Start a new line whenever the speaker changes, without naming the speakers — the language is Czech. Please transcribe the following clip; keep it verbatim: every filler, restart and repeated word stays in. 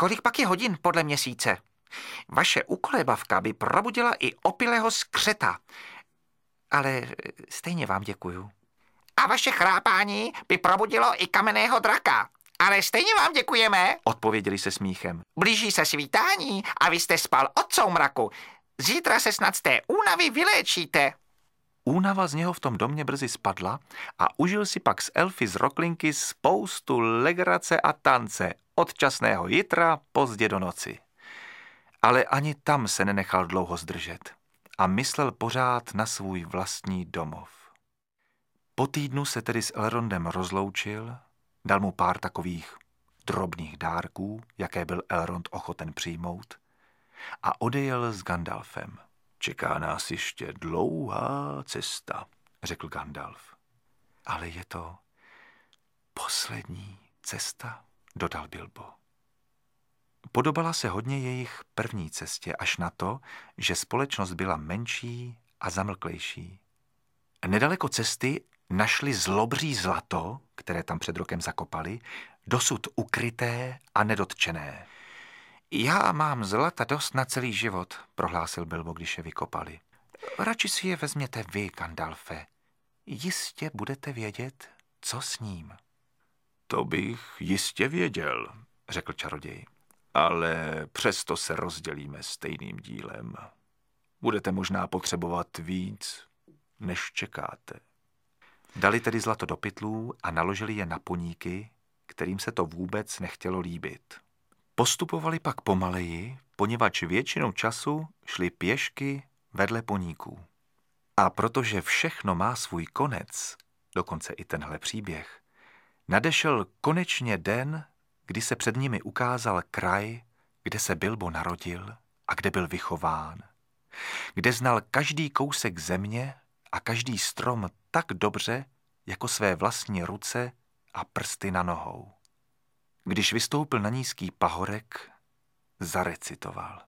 Kolik pak je hodin podle měsíce? Vaše ukolébavka by probudila i opilého skřeta. Ale stejně vám děkuju. A vaše chrápání by probudilo i kamenného draka. Ale stejně vám děkujeme, odpověděli se smíchem. Blíží se svítání a vy jste spal od soumraku. Zítra se snad z té únavy vyléčíte. Únava z něho v tom domě brzy spadla a užil si pak s elfy z Roklinky spoustu legrace a tance od časného jitra pozdě do noci. Ale ani tam se nenechal dlouho zdržet a myslel pořád na svůj vlastní domov. Po týdnu se tedy s Elrondem rozloučil, dal mu pár takových drobných dárků, jaké byl Elrond ochoten přijmout, a odejel s Gandalfem. Čeká nás ještě dlouhá cesta, řekl Gandalf. Ale je to poslední cesta, dodal Bilbo. Podobala se hodně jejich první cestě, až na to, že společnost byla menší a zamlklejší. Nedaleko cesty našli zlobří zlato, které tam před rokem zakopali, dosud ukryté a nedotčené. Já mám zlata dost na celý život, prohlásil Bilbo, když je vykopali. Radši si je vezměte vy, Gandalfe. Jistě budete vědět, co s ním. To bych jistě věděl, řekl čaroděj. Ale přesto se rozdělíme stejným dílem. Budete možná potřebovat víc, než čekáte. Dali tedy zlato do pytlů a naložili je na poníky, kterým se to vůbec nechtělo líbit. Postupovali pak pomaleji, poněvadž většinou času šli pěšky vedle poníků. A protože všechno má svůj konec, dokonce i tenhle příběh, nadešel konečně den, kdy se před nimi ukázal kraj, kde se Bilbo narodil a kde byl vychován, kde znal každý kousek země a každý strom tak dobře, jako své vlastní ruce a prsty na nohou. Když vystoupil na nízký pahorek, zarecitoval.